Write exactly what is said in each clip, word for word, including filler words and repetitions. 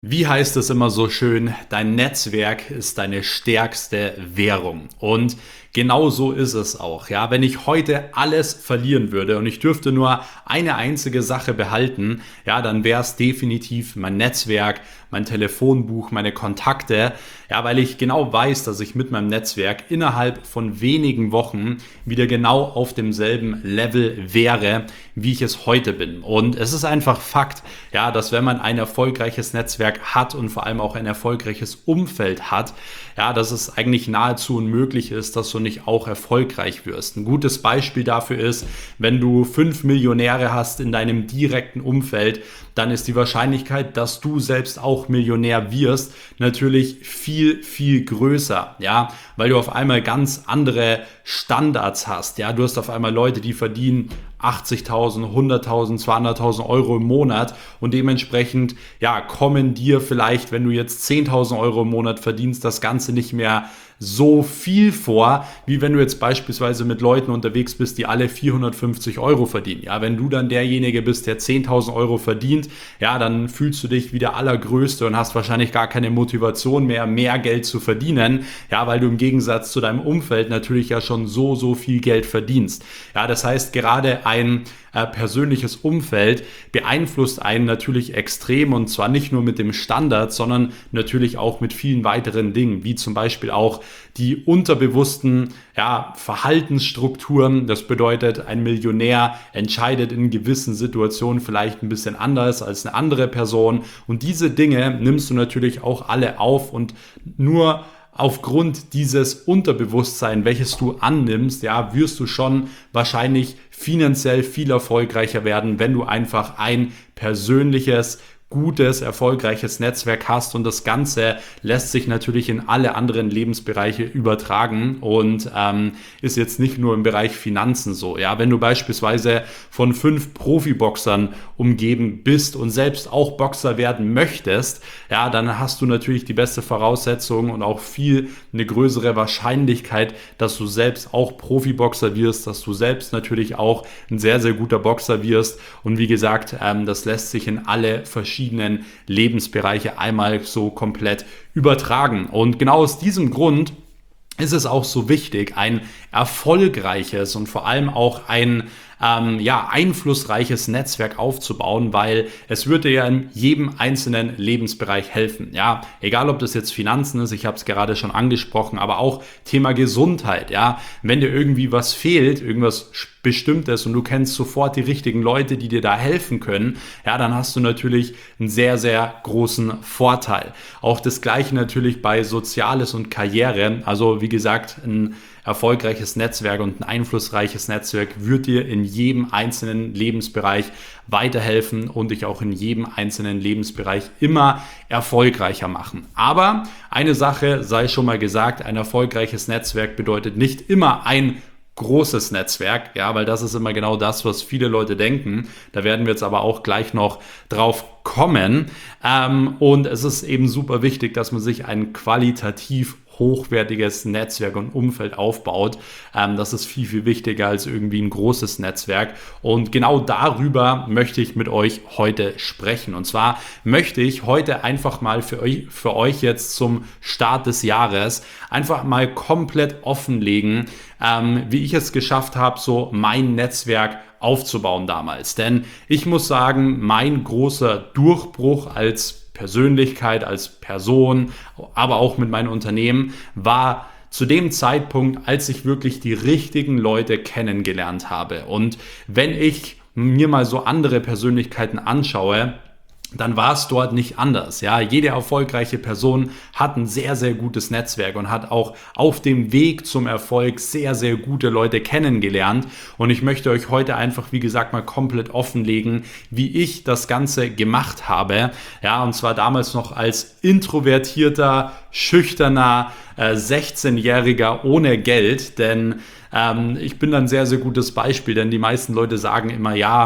Wie heißt es immer so schön, dein Netzwerk ist deine stärkste Währung. Und genau so ist es auch. Ja, wenn ich heute alles verlieren würde und ich dürfte nur eine einzige Sache behalten, ja, dann wäre es definitiv mein Netzwerk, mein Telefonbuch, meine Kontakte. Ja, weil ich genau weiß, dass ich mit meinem Netzwerk innerhalb von wenigen Wochen wieder genau auf demselben Level wäre, wie ich es heute bin. Und es ist einfach Fakt, ja, dass wenn man ein erfolgreiches Netzwerk hat und vor allem auch ein erfolgreiches Umfeld hat, ja, dass es eigentlich nahezu unmöglich ist, dass du nicht auch erfolgreich wirst. Ein gutes Beispiel dafür ist, wenn du fünf Millionäre hast in deinem direkten Umfeld, dann ist die Wahrscheinlichkeit, dass du selbst auch Millionär wirst, natürlich viel, viel größer, ja, weil du auf einmal ganz andere Standards hast, ja, du hast auf einmal Leute, die verdienen achtzigtausend, hunderttausend, zweihunderttausend Euro im Monat und dementsprechend, ja, kommen dir vielleicht, wenn du jetzt zehntausend Euro im Monat verdienst, das Ganze nicht mehr so viel vor, wie wenn du jetzt beispielsweise mit Leuten unterwegs bist, die alle vierhundertfünfzig Euro verdienen. Ja, wenn du dann derjenige bist, der zehntausend Euro verdient, ja, dann fühlst du dich wie der Allergrößte und hast wahrscheinlich gar keine Motivation mehr, mehr Geld zu verdienen, ja, weil du im Gegensatz zu deinem Umfeld natürlich ja schon so, so viel Geld verdienst. Ja, das heißt, gerade ein äh, persönliches Umfeld beeinflusst einen natürlich extrem und zwar nicht nur mit dem Standard, sondern natürlich auch mit vielen weiteren Dingen, wie zum Beispiel auch die unterbewussten ja, Verhaltensstrukturen. Das bedeutet, ein Millionär entscheidet in gewissen Situationen vielleicht ein bisschen anders als eine andere Person und diese Dinge nimmst du natürlich auch alle auf und nur aufgrund dieses Unterbewusstsein, welches du annimmst, ja, wirst du schon wahrscheinlich finanziell viel erfolgreicher werden, wenn du einfach ein persönliches, gutes, erfolgreiches Netzwerk hast und das Ganze lässt sich natürlich in alle anderen Lebensbereiche übertragen und ähm, ist jetzt nicht nur im Bereich Finanzen so. Ja, wenn du beispielsweise von fünf Profiboxern umgeben bist und selbst auch Boxer werden möchtest, ja, dann hast du natürlich die beste Voraussetzung und auch viel eine größere Wahrscheinlichkeit, dass du selbst auch Profiboxer wirst, dass du selbst natürlich auch ein sehr, sehr guter Boxer wirst und wie gesagt, ähm, das lässt sich in alle verschiedenen Lebensbereiche einmal so komplett übertragen. Und genau aus diesem Grund ist es auch so wichtig, ein erfolgreiches und vor allem auch ein ähm, ja, einflussreiches Netzwerk aufzubauen, weil es wird dir ja in jedem einzelnen Lebensbereich helfen. Ja, egal ob das jetzt Finanzen ist, ich habe es gerade schon angesprochen, aber auch Thema Gesundheit. Ja, wenn dir irgendwie was fehlt, irgendwas Bestimmtes und du kennst sofort die richtigen Leute, die dir da helfen können, ja, dann hast du natürlich einen sehr, sehr großen Vorteil. Auch das Gleiche natürlich bei Soziales und Karriere. Also wie gesagt, ein erfolgreiches Netzwerk und ein einflussreiches Netzwerk wird dir in jedem einzelnen Lebensbereich weiterhelfen und dich auch in jedem einzelnen Lebensbereich immer erfolgreicher machen. Aber eine Sache sei schon mal gesagt, ein erfolgreiches Netzwerk bedeutet nicht immer ein großes Netzwerk, ja, weil das ist immer genau das, was viele Leute denken. Da werden wir jetzt aber auch gleich noch drauf kommen. Ähm, und es ist eben super wichtig, dass man sich ein qualitativ hochwertiges Netzwerk und Umfeld aufbaut. Ähm, das ist viel, viel wichtiger als irgendwie ein großes Netzwerk. Und genau darüber möchte ich mit euch heute sprechen. Und zwar möchte ich heute einfach mal für euch, für euch jetzt zum Start des Jahres einfach mal komplett offenlegen, ähm, wie ich es geschafft habe, so mein Netzwerk aufzubauen damals. Denn ich muss sagen, mein großer Durchbruch als Persönlichkeit, als Person, aber auch mit meinem Unternehmen war zu dem Zeitpunkt, als ich wirklich die richtigen Leute kennengelernt habe. Und wenn ich mir mal so andere Persönlichkeiten anschaue, dann war es dort nicht anders. Ja, jede erfolgreiche Person hat ein sehr, sehr gutes Netzwerk und hat auch auf dem Weg zum Erfolg sehr, sehr gute Leute kennengelernt. Und ich möchte euch heute einfach, wie gesagt, mal komplett offenlegen, wie ich das Ganze gemacht habe. Ja, und zwar damals noch als introvertierter, schüchterner, äh, sechzehnjähriger ohne Geld, denn ähm, ich bin ein sehr, sehr gutes Beispiel, denn die meisten Leute sagen immer, ja,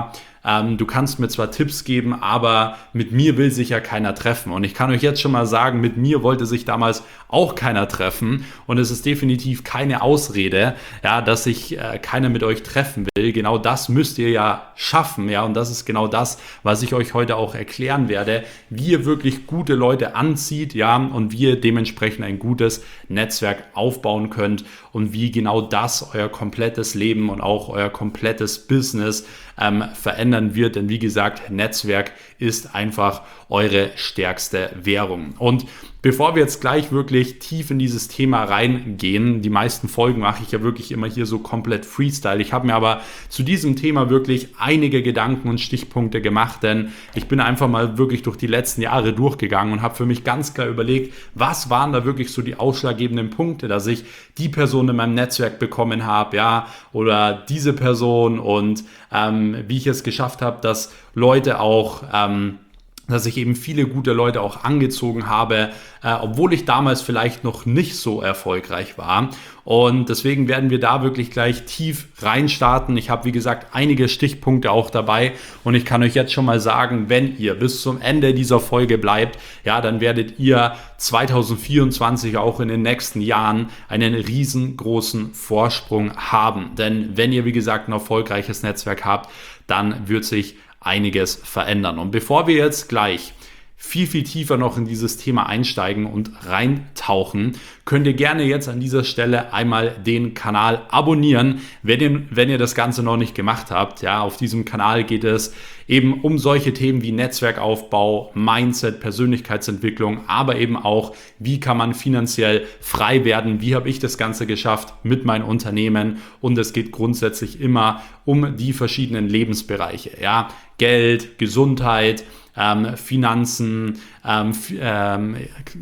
ähm, du kannst mir zwar Tipps geben, aber mit mir will sich ja keiner treffen. Und ich kann euch jetzt schon mal sagen, mit mir wollte sich damals auch keiner treffen. Und es ist definitiv keine Ausrede, ja, dass sich äh, keiner mit euch treffen will. Genau das müsst ihr ja schaffen. Ja, und das ist genau das, was ich euch heute auch erklären werde, wie ihr wirklich gute Leute anzieht, ja, und wie ihr dementsprechend ein gutes Netzwerk aufbauen könnt und wie genau das euer komplettes Leben und auch euer komplettes Business ähm, verändern wird. Denn wie gesagt, Netzwerk ist einfach eure stärkste Währung. Und bevor wir jetzt gleich wirklich tief in dieses Thema reingehen, die meisten Folgen mache ich ja wirklich immer hier so komplett Freestyle. Ich habe mir aber zu diesem Thema wirklich einige Gedanken und Stichpunkte gemacht, denn ich bin einfach mal wirklich durch die letzten Jahre durchgegangen und habe für mich ganz klar überlegt, was waren da wirklich so die ausschlaggebenden Punkte, dass ich die Person in meinem Netzwerk bekommen habe, ja, oder diese Person und ähm, wie ich es geschafft habe, dass Leute auch ähm, dass ich eben viele gute Leute auch angezogen habe, äh, obwohl ich damals vielleicht noch nicht so erfolgreich war. Und deswegen werden wir da wirklich gleich tief reinstarten. Ich habe, wie gesagt, einige Stichpunkte auch dabei und ich kann euch jetzt schon mal sagen, wenn ihr bis zum Ende dieser Folge bleibt, ja, dann werdet ihr zwanzig vierundzwanzig auch in den nächsten Jahren einen riesengroßen Vorsprung haben. Denn wenn ihr, wie gesagt, ein erfolgreiches Netzwerk habt, dann wird sich einiges verändern. Und bevor wir jetzt gleich viel, viel tiefer noch in dieses Thema einsteigen und reintauchen, könnt ihr gerne jetzt an dieser Stelle einmal den Kanal abonnieren, wenn ihr, wenn ihr das Ganze noch nicht gemacht habt. Ja, auf diesem Kanal geht es eben um solche Themen wie Netzwerkaufbau, Mindset, Persönlichkeitsentwicklung, aber eben auch, wie kann man finanziell frei werden, wie habe ich das Ganze geschafft mit meinem Unternehmen, und es geht grundsätzlich immer um die verschiedenen Lebensbereiche, ja, Geld, Gesundheit, Ähm, Finanzen, ähm, ähm,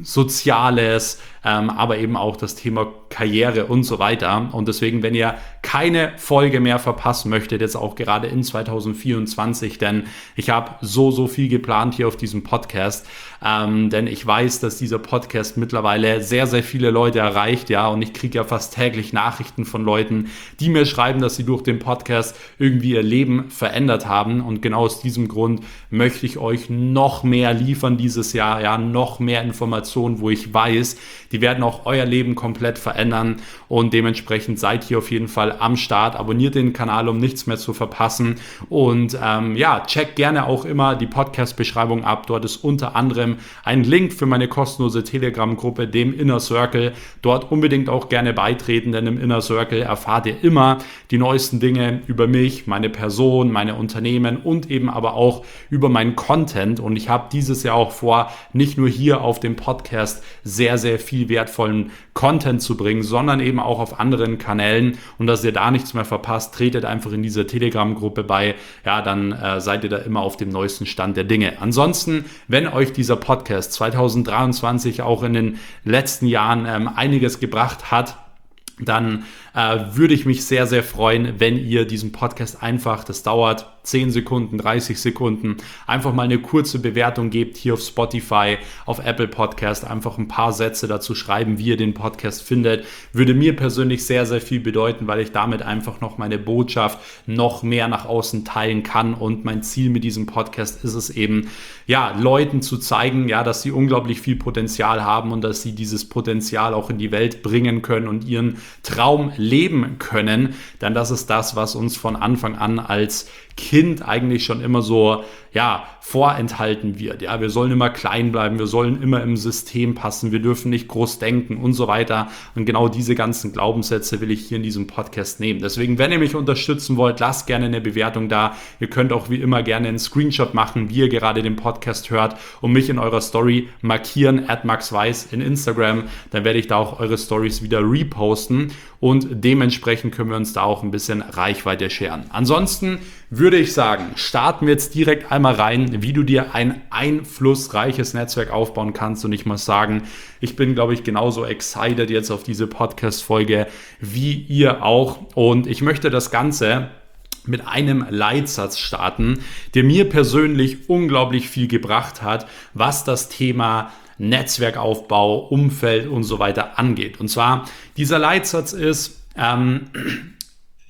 Soziales, ähm, aber eben auch das Thema Karriere und so weiter. Und deswegen, wenn ihr keine Folge mehr verpassen möchtet, jetzt auch gerade in zwanzig vierundzwanzig, denn ich habe so, so viel geplant hier auf diesem Podcast, ähm, denn ich weiß, dass dieser Podcast mittlerweile sehr, sehr viele Leute erreicht, ja, und ich kriege ja fast täglich Nachrichten von Leuten, die mir schreiben, dass sie durch den Podcast irgendwie ihr Leben verändert haben, und genau aus diesem Grund möchte ich euch noch mehr liefern dieses Jahr, ja, noch mehr Informationen, wo ich weiß, die werden auch euer Leben komplett verändern, und dementsprechend seid ihr auf jeden Fall am Start. Abonniert den Kanal, um nichts mehr zu verpassen, und ähm, ja, checkt gerne auch immer die Podcast-Beschreibung ab. Dort ist unter anderem ein Link für meine kostenlose Telegram-Gruppe, dem Inner Circle. Dort unbedingt auch gerne beitreten, denn im Inner Circle erfahrt ihr immer die neuesten Dinge über mich, meine Person, meine Unternehmen und eben aber auch über meinen Content. Und ich habe dieses Jahr auch vor, nicht nur hier auf dem Podcast sehr, sehr viel wertvollen Content zu bringen, sondern eben auch auf anderen Kanälen, und dass ihr da nichts mehr verpasst, tretet einfach in diese Telegram-Gruppe bei, ja, dann äh, seid ihr da immer auf dem neuesten Stand der Dinge. Ansonsten, wenn euch dieser Podcast zwanzig dreiundzwanzig auch in den letzten Jahren ähm, einiges gebracht hat, dann äh, würde ich mich sehr, sehr freuen, wenn ihr diesen Podcast einfach, das dauert zehn Sekunden, dreißig Sekunden, einfach mal eine kurze Bewertung gebt hier auf Spotify, auf Apple Podcast, einfach ein paar Sätze dazu schreiben, wie ihr den Podcast findet. Würde mir persönlich sehr, sehr viel bedeuten, weil ich damit einfach noch meine Botschaft noch mehr nach außen teilen kann, und mein Ziel mit diesem Podcast ist es eben, ja, Leuten zu zeigen, ja, dass sie unglaublich viel Potenzial haben und dass sie dieses Potenzial auch in die Welt bringen können und ihren Traum leben können, denn das ist das, was uns von Anfang an als Kind eigentlich schon immer so, ja, vorenthalten wird. Ja, wir sollen immer klein bleiben, wir sollen immer im System passen, wir dürfen nicht groß denken und so weiter. Und genau diese ganzen Glaubenssätze will ich hier in diesem Podcast nehmen. Deswegen, wenn ihr mich unterstützen wollt, lasst gerne eine Bewertung da. Ihr könnt auch wie immer gerne einen Screenshot machen, wie ihr gerade den Podcast hört, und mich in eurer Story markieren, at maxweiss in Instagram. Dann werde ich da auch eure Stories wieder reposten, und dementsprechend können wir uns da auch ein bisschen Reichweite scheren. Ansonsten würde ich sagen, starten wir jetzt direkt einmal rein, wie du dir ein einflussreiches Netzwerk aufbauen kannst. Und ich muss sagen, ich bin, glaube ich, genauso excited jetzt auf diese Podcast-Folge wie ihr auch. Und ich möchte das Ganze mit einem Leitsatz starten, der mir persönlich unglaublich viel gebracht hat, was das Thema Netzwerkaufbau, Umfeld und so weiter angeht. Und zwar, dieser Leitsatz ist, ähm,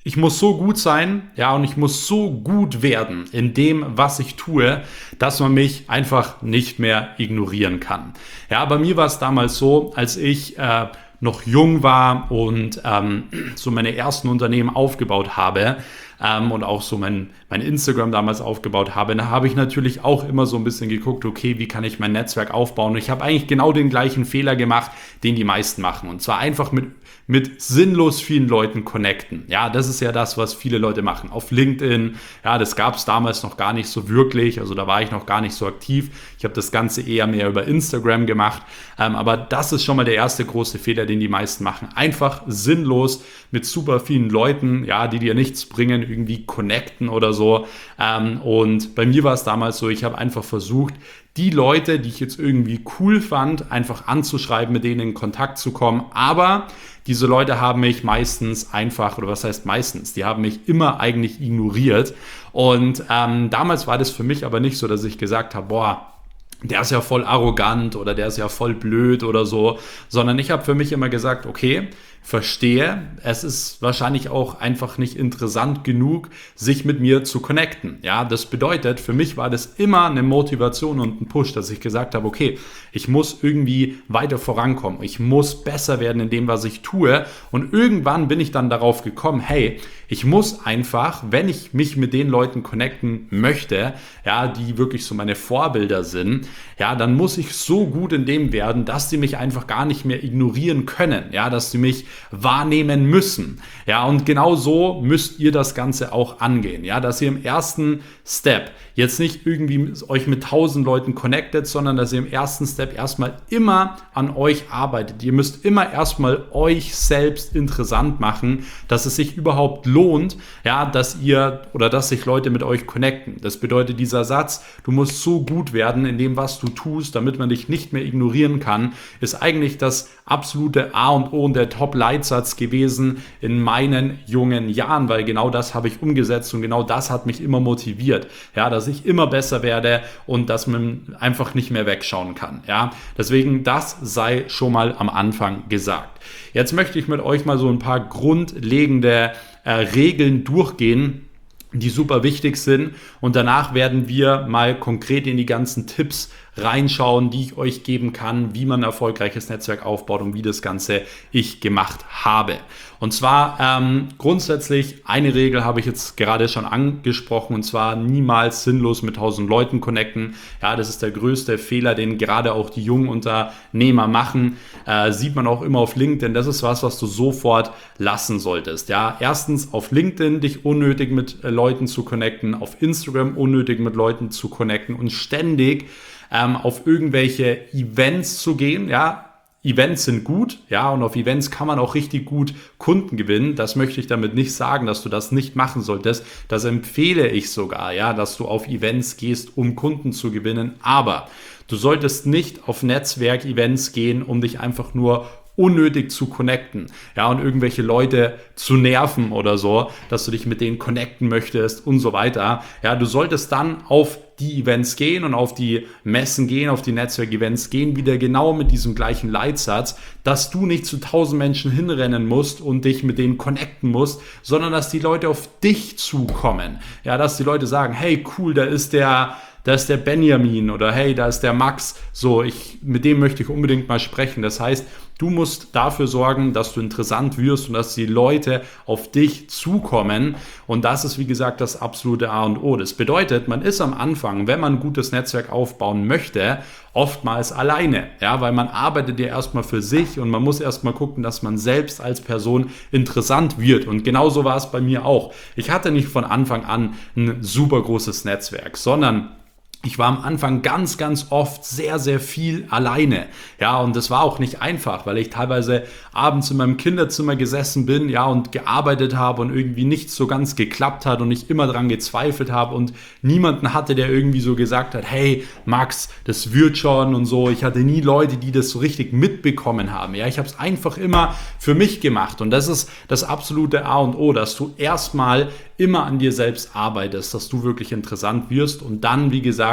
Ich muss so gut sein, ja, und ich muss so gut werden in dem, was ich tue, dass man mich einfach nicht mehr ignorieren kann. Ja, bei mir war es damals so, als ich äh, noch jung war und ähm, so meine ersten Unternehmen aufgebaut habe, ähm, und auch so mein, mein Instagram damals aufgebaut habe, da habe ich natürlich auch immer so ein bisschen geguckt, okay, wie kann ich mein Netzwerk aufbauen? Und ich habe eigentlich genau den gleichen Fehler gemacht, den die meisten machen. Und zwar einfach mit mit sinnlos vielen Leuten connecten. Ja, das ist ja das, was viele Leute machen. Auf LinkedIn, ja, das gab es damals noch gar nicht so wirklich, also da war ich noch gar nicht so aktiv. Ich habe das Ganze eher mehr über Instagram gemacht, ähm, aber das ist schon mal der erste große Fehler, den die meisten machen. Einfach sinnlos mit super vielen Leuten, ja, die dir nichts bringen, irgendwie connecten oder so. Ähm, und bei mir war es damals so, ich habe einfach versucht, die Leute, die ich jetzt irgendwie cool fand, einfach anzuschreiben, mit denen in Kontakt zu kommen. Aber diese Leute haben mich meistens einfach, oder was heißt meistens, die haben mich immer eigentlich ignoriert. Und ähm, damals war das für mich aber nicht so, dass ich gesagt habe, boah, der ist ja voll arrogant oder der ist ja voll blöd oder so, sondern ich habe für mich immer gesagt, okay, verstehe, es ist wahrscheinlich auch einfach nicht interessant genug, sich mit mir zu connecten. Ja, das bedeutet, für mich war das immer eine Motivation und ein Push, dass ich gesagt habe, okay, ich muss irgendwie weiter vorankommen, ich muss besser werden in dem, was ich tue, und irgendwann bin ich dann darauf gekommen, hey, ich muss einfach, wenn ich mich mit den Leuten connecten möchte, ja, die wirklich so meine Vorbilder sind, ja, dann muss ich so gut in dem werden, dass sie mich einfach gar nicht mehr ignorieren können, ja, dass sie mich wahrnehmen müssen. Ja, und genau so müsst ihr das Ganze auch angehen, ja, dass ihr im ersten Step jetzt nicht irgendwie euch mit tausend Leuten connectet, sondern dass ihr im ersten Step erstmal immer an euch arbeitet. Ihr müsst immer erstmal euch selbst interessant machen, dass es sich überhaupt lohnt, ja, dass ihr oder dass sich Leute mit euch connecten. Das bedeutet dieser Satz, du musst so gut werden in dem, was du tust, damit man dich nicht mehr ignorieren kann, ist eigentlich das absolute A und O und der Top-Leitsatz gewesen in meinen jungen Jahren, weil genau das habe ich umgesetzt und genau das hat mich immer motiviert, ja, dass ich immer besser werde und dass man einfach nicht mehr wegschauen kann, ja. Deswegen, das sei schon mal am Anfang gesagt. Jetzt möchte ich mit euch mal so ein paar grundlegende äh, Regeln durchgehen, die super wichtig sind, und danach werden wir mal konkret in die ganzen Tipps reinschauen, die ich euch geben kann, wie man ein erfolgreiches Netzwerk aufbaut und wie das Ganze ich gemacht habe. Und zwar ähm, grundsätzlich, eine Regel habe ich jetzt gerade schon angesprochen, und zwar niemals sinnlos mit tausend Leuten connecten. Ja, das ist der größte Fehler, den gerade auch die jungen Unternehmer machen. Äh, sieht man auch immer auf LinkedIn. Das ist was, was du sofort lassen solltest. Ja, erstens auf LinkedIn dich unnötig mit äh, Leuten zu connecten, auf Instagram unnötig mit Leuten zu connecten und ständig ähm, auf irgendwelche Events zu gehen, ja. Events sind gut, ja, und auf Events kann man auch richtig gut Kunden gewinnen. Das möchte ich damit nicht sagen, dass du das nicht machen solltest. Das empfehle ich sogar, ja, dass du auf Events gehst, um Kunden zu gewinnen. Aber du solltest nicht auf Netzwerk-Events gehen, um dich einfach nur unnötig zu connecten, ja, und irgendwelche Leute zu nerven oder so, dass du dich mit denen connecten möchtest und so weiter. Ja, du solltest dann auf die Events gehen und auf die Messen gehen, auf die Netzwerkevents gehen, wieder genau mit diesem gleichen Leitsatz, dass du nicht zu tausend Menschen hinrennen musst und dich mit denen connecten musst, sondern dass die Leute auf dich zukommen. Ja, dass die Leute sagen, hey, cool, da ist der da ist der Benjamin oder hey, da ist der Max, so, ich, mit dem möchte ich unbedingt mal sprechen. Das heißt, du musst dafür sorgen, dass du interessant wirst und dass die Leute auf dich zukommen, und das ist, wie gesagt, das absolute A und O. Das bedeutet, man ist am Anfang, wenn man ein gutes Netzwerk aufbauen möchte, oftmals alleine, ja, weil man arbeitet ja erstmal für sich und man muss erstmal gucken, dass man selbst als Person interessant wird, und genauso war es bei mir auch. Ich hatte nicht von Anfang an ein super großes Netzwerk, sondern ich war am Anfang ganz, ganz oft sehr, sehr viel alleine. Ja, und das war auch nicht einfach, weil ich teilweise abends in meinem Kinderzimmer gesessen bin, ja, und gearbeitet habe und irgendwie nichts so ganz geklappt hat und ich immer dran gezweifelt habe und niemanden hatte, der irgendwie so gesagt hat, hey, Max, das wird schon und so. Ich hatte nie Leute, die das so richtig mitbekommen haben. Ja, ich habe es einfach immer für mich gemacht, und das ist das absolute A und O, dass du erstmal immer an dir selbst arbeitest, dass du wirklich interessant wirst, und dann, wie gesagt,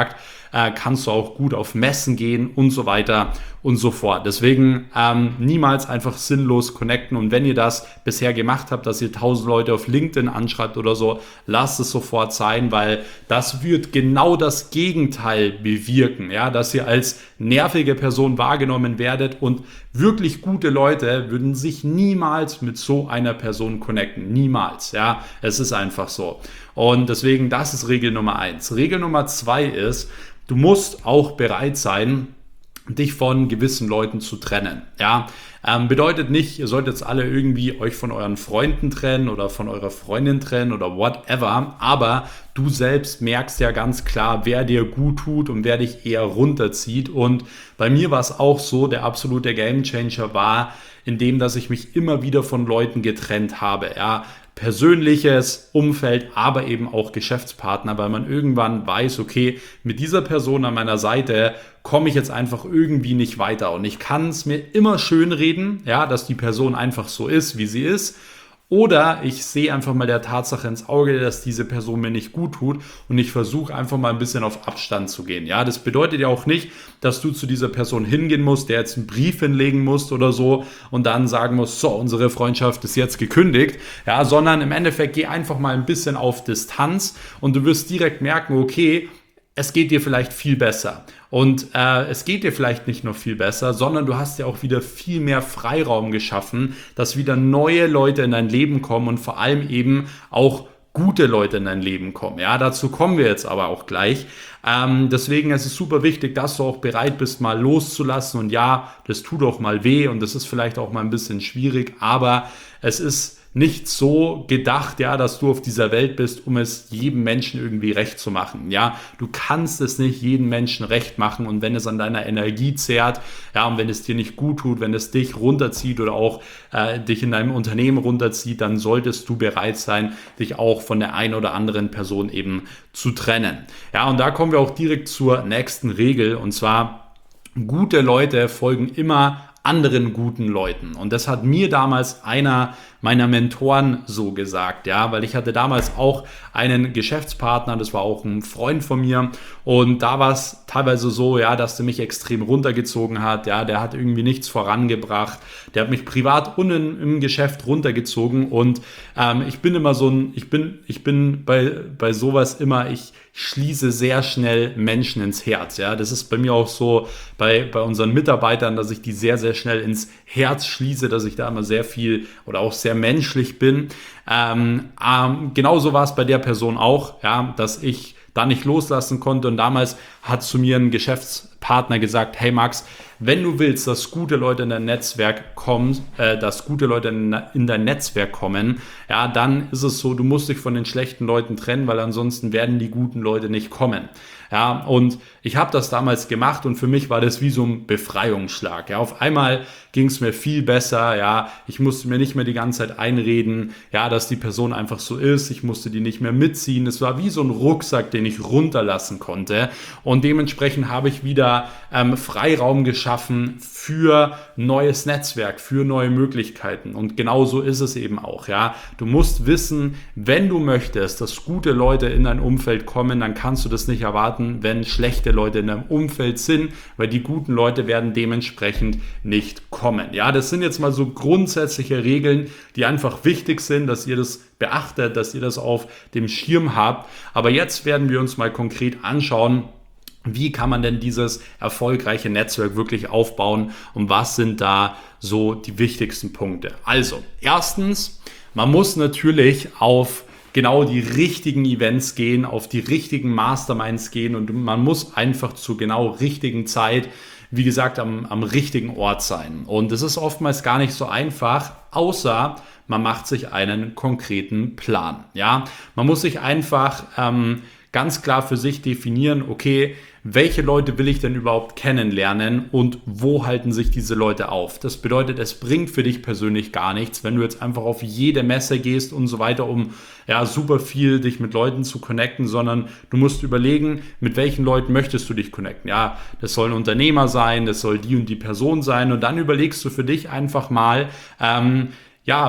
äh, kannst du auch gut auf Messen gehen und so weiter und so fort. Deswegen ähm, niemals einfach sinnlos connecten, und wenn ihr das bisher gemacht habt, dass ihr tausend Leute auf LinkedIn anschreibt oder so, lasst es sofort sein, weil das wird genau das Gegenteil bewirken, ja, dass ihr als nervige Person wahrgenommen werdet, und wirklich gute Leute würden sich niemals mit so einer Person connecten, niemals, ja, es ist einfach so. Und deswegen, das ist Regel Nummer eins. Regel Nummer zwei ist, du musst auch bereit sein, dich von gewissen Leuten zu trennen. Ja, ähm, bedeutet nicht, ihr solltet jetzt alle irgendwie euch von euren Freunden trennen oder von eurer Freundin trennen oder whatever, aber du selbst merkst ja ganz klar, wer dir gut tut und wer dich eher runterzieht. Und bei mir war es auch so, der absolute Gamechanger war, indem dass ich mich immer wieder von Leuten getrennt habe. Ja, persönliches Umfeld, aber eben auch Geschäftspartner, weil man irgendwann weiß, okay, mit dieser Person an meiner Seite komme ich jetzt einfach irgendwie nicht weiter, und ich kann es mir immer schön reden, ja, dass die Person einfach so ist, wie sie ist. Oder ich sehe einfach mal der Tatsache ins Auge, dass diese Person mir nicht gut tut, und ich versuche einfach mal ein bisschen auf Abstand zu gehen. Ja, das bedeutet ja auch nicht, dass du zu dieser Person hingehen musst, der jetzt einen Brief hinlegen musst oder so und dann sagen musst, so, unsere Freundschaft ist jetzt gekündigt. Ja, sondern im Endeffekt geh einfach mal ein bisschen auf Distanz, und du wirst direkt merken, okay, es geht dir vielleicht viel besser. Und äh, es geht dir vielleicht nicht nur viel besser, sondern du hast ja auch wieder viel mehr Freiraum geschaffen, dass wieder neue Leute in dein Leben kommen und vor allem eben auch gute Leute in dein Leben kommen. Ja, dazu kommen wir jetzt aber auch gleich. Ähm, deswegen ist es super wichtig, dass du auch bereit bist, mal loszulassen. Und ja, das tut auch mal weh und das ist vielleicht auch mal ein bisschen schwierig, aber es ist nicht so gedacht, ja, dass du auf dieser Welt bist, um es jedem Menschen irgendwie recht zu machen. Ja, du kannst es nicht jedem Menschen recht machen, und wenn es an deiner Energie zehrt, ja, und wenn es dir nicht gut tut, wenn es dich runterzieht oder auch äh, dich in deinem Unternehmen runterzieht, dann solltest du bereit sein, dich auch von der einen oder anderen Person eben zu trennen. Ja, und da kommen wir auch direkt zur nächsten Regel, und zwar: Gute Leute folgen immer anderen guten Leuten. Und das hat mir damals einer meiner Mentoren so gesagt, ja, weil ich hatte damals auch einen Geschäftspartner, das war auch ein Freund von mir, und da war es teilweise so, ja, dass der mich extrem runtergezogen hat, ja, der hat irgendwie nichts vorangebracht, der hat mich privat und in, im Geschäft runtergezogen, und ähm, ich bin immer so ein, ich bin, ich bin bei, bei sowas immer, ich schließe sehr schnell Menschen ins Herz, ja, das ist bei mir auch so bei, bei unseren Mitarbeitern, dass ich die sehr, sehr schnell ins Herz schließe, dass ich da immer sehr viel oder auch sehr menschlich bin. Ähm, ähm, genauso war es bei der Person auch, ja, dass ich da nicht loslassen konnte, und damals hat zu mir ein Geschäftspartner gesagt: Hey Max, wenn du willst, dass gute Leute in dein Netzwerk kommen, äh, dass gute Leute in, in dein Netzwerk kommen, ja, dann ist es so, du musst dich von den schlechten Leuten trennen, weil ansonsten werden die guten Leute nicht kommen. Ja, und ich habe das damals gemacht, und für mich war das wie so ein Befreiungsschlag. Ja, auf einmal ging es mir viel besser. Ja, ich musste mir nicht mehr die ganze Zeit einreden, ja, dass die Person einfach so ist. Ich musste die nicht mehr mitziehen. Es war wie so ein Rucksack, den ich runterlassen konnte. Und dementsprechend habe ich wieder ähm, Freiraum geschaffen für neues Netzwerk, für neue Möglichkeiten. Und genau so ist es eben auch. Ja, du musst wissen, wenn du möchtest, dass gute Leute in dein Umfeld kommen, dann kannst du das nicht erwarten, wenn schlechte Leute in deinem Umfeld sind, weil die guten Leute werden dementsprechend nicht kommen. Ja, das sind jetzt mal so grundsätzliche Regeln, die einfach wichtig sind, dass ihr das beachtet, dass ihr das auf dem Schirm habt. Aber jetzt werden wir uns mal konkret anschauen, wie kann man denn dieses erfolgreiche Netzwerk wirklich aufbauen, und was sind da so die wichtigsten Punkte. Also, erstens, man muss natürlich auf genau die richtigen Events gehen, auf die richtigen Masterminds gehen, und man muss einfach zur genau richtigen Zeit, wie gesagt, am, am richtigen Ort sein. Und das ist oftmals gar nicht so einfach, außer man macht sich einen konkreten Plan. Ja, man muss sich einfach ähm, ganz klar für sich definieren, okay, welche Leute will ich denn überhaupt kennenlernen und wo halten sich diese Leute auf? Das bedeutet, es bringt für dich persönlich gar nichts, wenn du jetzt einfach auf jede Messe gehst und so weiter, um ja super viel dich mit Leuten zu connecten, sondern du musst überlegen, mit welchen Leuten möchtest du dich connecten. Ja, das soll ein Unternehmer sein, das soll die und die Person sein, und dann überlegst du für dich einfach mal, ähm, ja,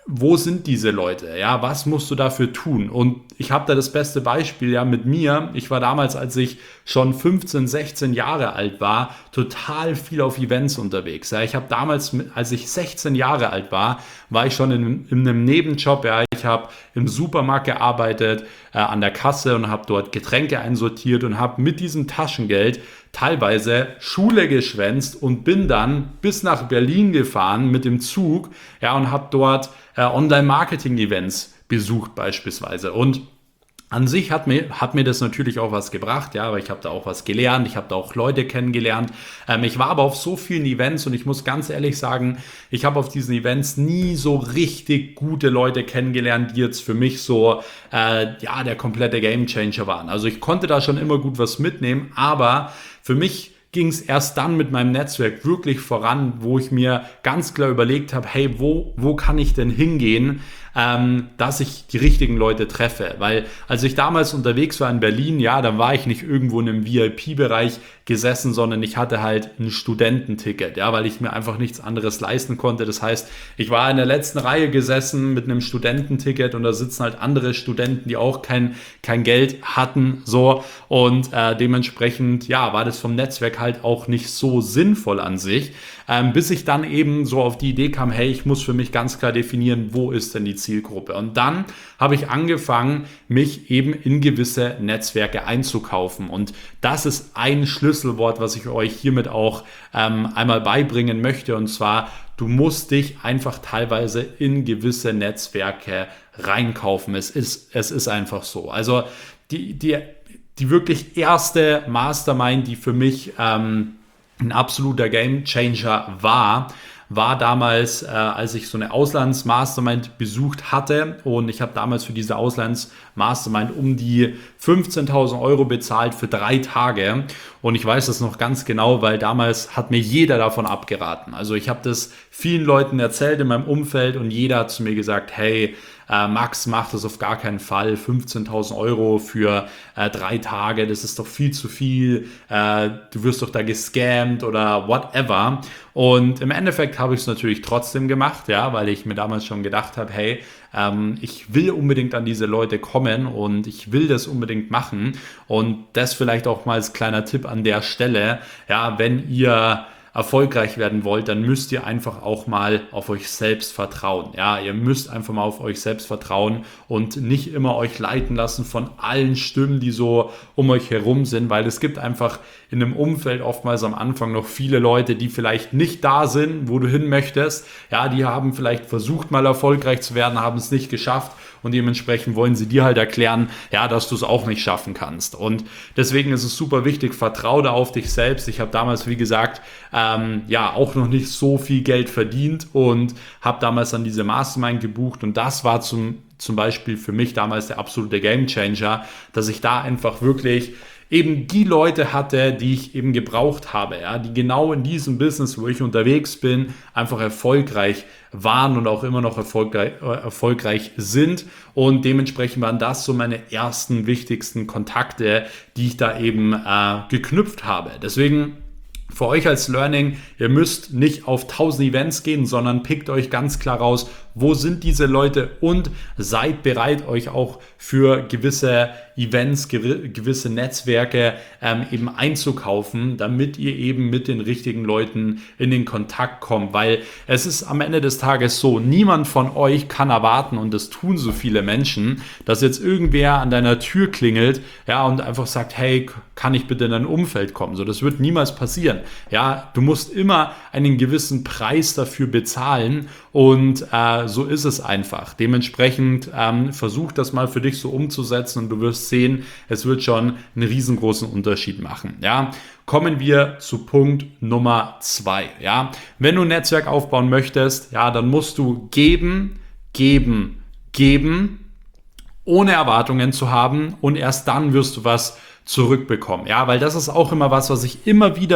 wo sind diese Leute? Ja, was musst du dafür tun? Und ich habe da das beste Beispiel ja mit mir. Ich war damals, als ich schon fünfzehn, sechzehn Jahre alt war, total viel auf Events unterwegs. Ja, ich habe damals, als ich sechzehn Jahre alt war, war ich schon in, in einem Nebenjob. Ja, ich habe im Supermarkt gearbeitet, äh, an der Kasse und habe dort Getränke einsortiert und habe mit diesem Taschengeld teilweise Schule geschwänzt und bin dann bis nach Berlin gefahren mit dem Zug, ja, und habe dort äh, Online-Marketing-Events besucht beispielsweise. Und an sich hat mir, hat mir das natürlich auch was gebracht, ja, aber ich habe da auch was gelernt, ich habe da auch Leute kennengelernt. Ähm, ich war aber auf so vielen Events und ich muss ganz ehrlich sagen, ich habe auf diesen Events nie so richtig gute Leute kennengelernt, die jetzt für mich so, äh, ja, der komplette Gamechanger waren. Also ich konnte da schon immer gut was mitnehmen, aber für mich ging es erst dann mit meinem Netzwerk wirklich voran, wo ich mir ganz klar überlegt habe, hey, wo, wo kann ich denn hingehen, ähm, dass ich die richtigen Leute treffe? Weil als ich damals unterwegs war in Berlin, ja, dann war ich nicht irgendwo in einem V I P-Bereich gesessen, sondern ich hatte halt ein Studententicket, ja, weil ich mir einfach nichts anderes leisten konnte. Das heißt, ich war in der letzten Reihe gesessen mit einem Studententicket und da sitzen halt andere Studenten, die auch kein, kein Geld hatten, so, und äh, dementsprechend, ja, war das vom Netzwerk halt auch nicht so sinnvoll an sich, ähm, bis ich dann eben so auf die Idee kam, hey, ich muss für mich ganz klar definieren, wo ist denn die Zielgruppe? Und dann habe ich angefangen, mich eben in gewisse Netzwerke einzukaufen. Und das ist ein Schlüsselwort, was ich euch hiermit auch ähm, einmal beibringen möchte. Und zwar, du musst dich einfach teilweise in gewisse Netzwerke reinkaufen. Es ist, es ist einfach so. Also die, die, die wirklich erste Mastermind, die für mich ähm, ein absoluter Gamechanger war, war damals, äh, als ich so eine Auslands-Mastermind besucht hatte, und ich habe damals für diese Auslands-Mastermind um die fünfzehntausend Euro bezahlt für drei Tage, und ich weiß das noch ganz genau, weil damals hat mir jeder davon abgeraten. Also ich habe das vielen Leuten erzählt in meinem Umfeld und jeder hat zu mir gesagt, hey, äh, Max, mach das auf gar keinen Fall, fünfzehntausend Euro für äh, drei Tage, das ist doch viel zu viel, äh, du wirst doch da gescammt oder whatever. Und im Endeffekt habe ich es natürlich trotzdem gemacht, ja, weil ich mir damals schon gedacht habe, hey, ähm, ich will unbedingt an diese Leute kommen und ich will das unbedingt machen. Und das vielleicht auch mal als kleiner Tipp an der Stelle, ja, wenn ihr erfolgreich werden wollt, dann müsst ihr einfach auch mal auf euch selbst vertrauen. Ja, ihr müsst einfach mal auf euch selbst vertrauen und nicht immer euch leiten lassen von allen Stimmen, die so um euch herum sind, weil es gibt einfach in einem Umfeld oftmals am Anfang noch viele Leute, die vielleicht nicht da sind, wo du hin möchtest. Ja, die haben vielleicht versucht, mal erfolgreich zu werden, haben es nicht geschafft, und dementsprechend wollen sie dir halt erklären, ja, dass du es auch nicht schaffen kannst. Und deswegen ist es super wichtig, vertraue da auf dich selbst. Ich habe damals, wie gesagt, ähm, ja, auch noch nicht so viel Geld verdient und habe damals dann diese Mastermind gebucht, und das war zum, zum Beispiel für mich damals der absolute Gamechanger, dass ich da einfach wirklich eben die Leute hatte, die ich eben gebraucht habe, ja, die genau in diesem Business, wo ich unterwegs bin, einfach erfolgreich waren und auch immer noch erfolgreich, äh, erfolgreich sind, und dementsprechend waren das so meine ersten wichtigsten Kontakte, die ich da eben äh, geknüpft habe. Deswegen für euch als Learning, ihr müsst nicht auf tausend Events gehen, sondern pickt euch ganz klar raus, wo sind diese Leute, und seid bereit, euch auch für gewisse Events, gewisse Netzwerke ähm, eben einzukaufen, damit ihr eben mit den richtigen Leuten in den Kontakt kommt, weil es ist am Ende des Tages so, niemand von euch kann erwarten, und das tun so viele Menschen, dass jetzt irgendwer an deiner Tür klingelt, ja, und einfach sagt, hey, kann ich bitte in dein Umfeld kommen? So, das wird niemals passieren. Ja, du musst immer einen gewissen Preis dafür bezahlen, und äh, so ist es einfach. Dementsprechend ähm, versuch das mal für dich so umzusetzen, und du wirst sehen, es wird schon einen riesengroßen Unterschied machen. Ja, kommen wir zu Punkt Nummer zwei. Ja, wenn du ein Netzwerk aufbauen möchtest, ja, dann musst du geben, geben, geben, ohne Erwartungen zu haben, und erst dann wirst du was zurückbekommen. Ja, weil das ist auch immer was, was ich immer wieder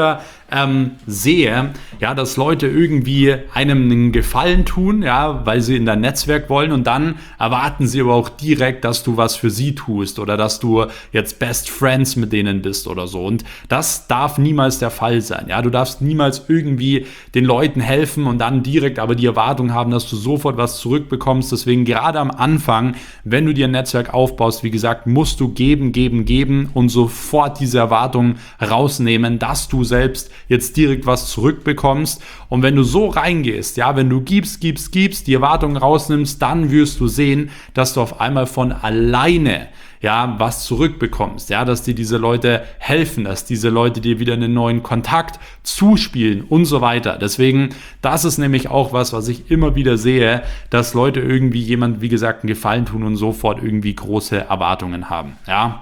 ähm, sehe, ja, dass Leute irgendwie einem einen Gefallen tun, ja, weil sie in dein Netzwerk wollen und dann erwarten sie aber auch direkt, dass du was für sie tust oder dass du jetzt Best Friends mit denen bist oder so. Und das darf niemals der Fall sein. Ja, du darfst niemals irgendwie den Leuten helfen und dann direkt aber die Erwartung haben, dass du sofort was zurückbekommst. Deswegen gerade am Anfang, wenn du dir ein Netzwerk aufbaust, wie gesagt, musst du geben, geben, geben und sofort diese Erwartung rausnehmen, dass du selbst jetzt direkt was zurückbekommst. Und wenn du so reingehst, ja, wenn du gibst, gibst, gibst, die Erwartungen rausnimmst, dann wirst du sehen, dass du auf einmal von alleine ja, was zurückbekommst, ja, dass dir diese Leute helfen, dass diese Leute dir wieder einen neuen Kontakt zuspielen und so weiter. Deswegen, das ist nämlich auch was, was ich immer wieder sehe, dass Leute irgendwie jemand, wie gesagt, einen Gefallen tun und sofort irgendwie große Erwartungen haben, ja.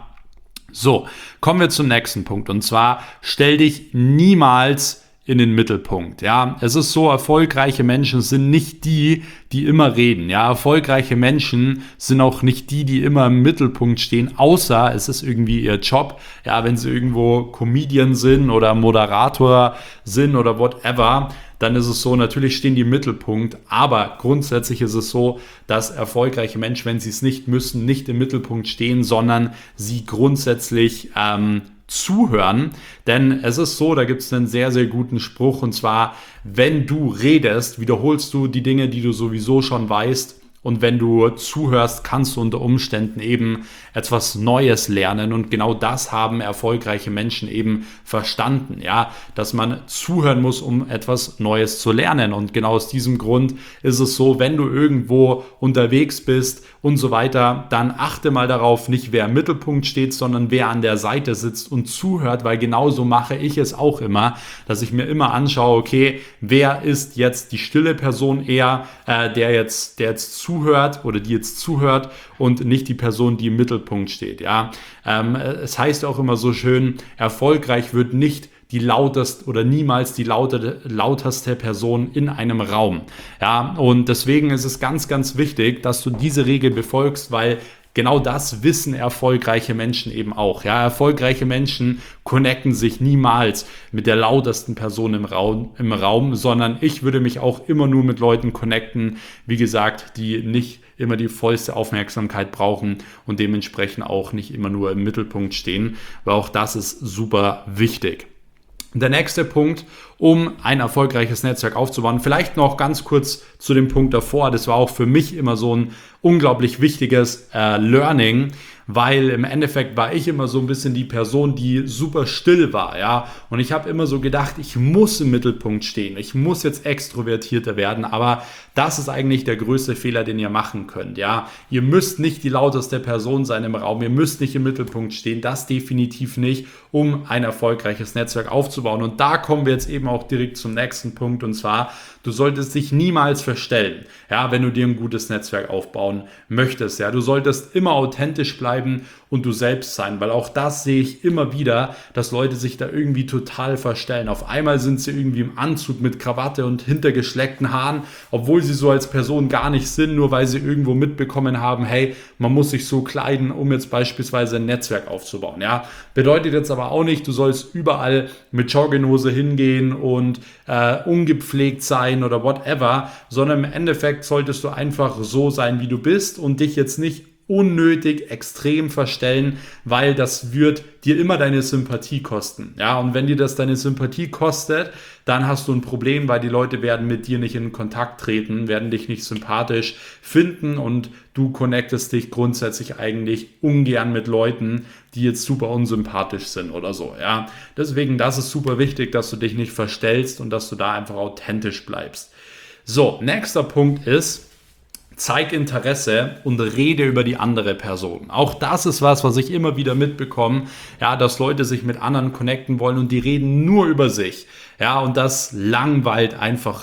So, kommen wir zum nächsten Punkt und zwar, stell dich niemals in den Mittelpunkt. Ja, es ist so, erfolgreiche Menschen sind nicht die, die immer reden. Ja, erfolgreiche Menschen sind auch nicht die, die immer im Mittelpunkt stehen, außer es ist irgendwie ihr Job. Ja, wenn sie irgendwo Comedian sind oder Moderator sind oder whatever, dann ist es so, natürlich stehen die im Mittelpunkt, aber grundsätzlich ist es so, dass erfolgreiche Menschen, wenn sie es nicht müssen, nicht im Mittelpunkt stehen, sondern sie grundsätzlich ähm, zuhören, denn es ist so, da gibt es einen sehr, sehr guten Spruch und zwar, wenn du redest, wiederholst du die Dinge, die du sowieso schon weißt und wenn du zuhörst, kannst du unter Umständen eben etwas Neues lernen und genau das haben erfolgreiche Menschen eben verstanden, ja, dass man zuhören muss, um etwas Neues zu lernen und genau aus diesem Grund ist es so, wenn du irgendwo unterwegs bist und so weiter, dann achte mal darauf, nicht wer im Mittelpunkt steht, sondern wer an der Seite sitzt und zuhört, weil genauso mache ich es auch immer, dass ich mir immer anschaue, okay, wer ist jetzt die stille Person eher, äh, der jetzt, der jetzt zuhört oder die jetzt zuhört und nicht die Person, die im Mittelpunkt steht, ja. Ähm, es heißt auch immer so schön, erfolgreich wird nicht die lauteste oder niemals die laute, lauterste Person in einem Raum. Ja, und deswegen ist es ganz, ganz wichtig, dass du diese Regel befolgst, weil genau das wissen erfolgreiche Menschen eben auch. Ja, erfolgreiche Menschen connecten sich niemals mit der lautesten Person im Raum, im Raum, sondern ich würde mich auch immer nur mit Leuten connecten, wie gesagt, die nicht immer die vollste Aufmerksamkeit brauchen und dementsprechend auch nicht immer nur im Mittelpunkt stehen, weil auch das ist super wichtig. Der nächste Punkt, um ein erfolgreiches Netzwerk aufzubauen, vielleicht noch ganz kurz zu dem Punkt davor, das war auch für mich immer so ein unglaublich wichtiges äh, Learning, weil im Endeffekt war ich immer so ein bisschen die Person, die super still war, ja, und ich habe immer so gedacht, ich muss im Mittelpunkt stehen, ich muss jetzt extrovertierter werden, aber das ist eigentlich der größte Fehler, den ihr machen könnt, ja, ihr müsst nicht die lauteste Person sein im Raum, ihr müsst nicht im Mittelpunkt stehen, das definitiv nicht, um ein erfolgreiches Netzwerk aufzubauen und da kommen wir jetzt eben auch direkt zum nächsten Punkt und zwar, du solltest dich niemals verstellen, ja, wenn du dir ein gutes Netzwerk aufbauen möchtest, ja, du solltest immer authentisch bleiben und du selbst sein, weil auch das sehe ich immer wieder, dass Leute sich da irgendwie total verstellen. Auf einmal sind sie irgendwie im Anzug mit Krawatte und hintergeschleckten Haaren, obwohl sie so als Person gar nicht sind, nur weil sie irgendwo mitbekommen haben, hey, man muss sich so kleiden, um jetzt beispielsweise ein Netzwerk aufzubauen. Ja, bedeutet jetzt aber auch nicht, du sollst überall mit Jogginghose hingehen und äh, ungepflegt sein oder whatever, sondern im Endeffekt solltest du einfach so sein, wie du bist und dich jetzt nicht unnötig extrem verstellen, weil das wird dir immer deine Sympathie kosten. Ja, und wenn dir das deine Sympathie kostet, dann hast du ein Problem, weil die Leute werden mit dir nicht in Kontakt treten, werden dich nicht sympathisch finden und du connectest dich grundsätzlich eigentlich ungern mit Leuten, die jetzt super unsympathisch sind oder so. Ja, deswegen, das ist super wichtig, dass du dich nicht verstellst und dass du da einfach authentisch bleibst. So, nächster Punkt ist, zeig Interesse und rede über die andere Person. Auch das ist was, was ich immer wieder mitbekomme, ja, dass Leute sich mit anderen connecten wollen und die reden nur über sich. Ja, und das langweilt einfach